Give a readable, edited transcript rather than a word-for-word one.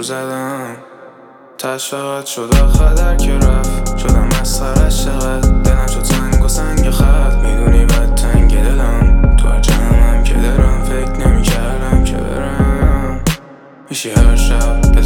زدم تش فقط شد آخر که رفت شدم مسخرش چقدر دلم شد سنگ و سنگ خط میدونی بد تنگ دلم تو هر جمعم که دارم فکر نمی کردم که برم میشی هر شب